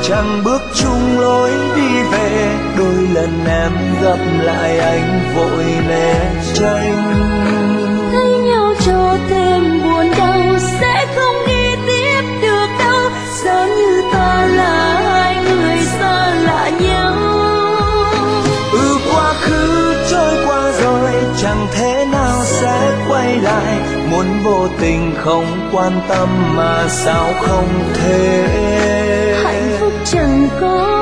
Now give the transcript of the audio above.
chẳng bước chung lối đi về. Đôi lần em gặp lại anh vội né tránh. Thấy nhau cho thêm buồn đau, sẽ không nghĩ tiếp được đâu. Giờ như ta là hai người xa lạ nhau. Quá khứ trôi qua rồi chẳng thể nào sẽ quay lại. Muốn vô tình không quan tâm mà sao không thể. Hạnh phúc chẳng có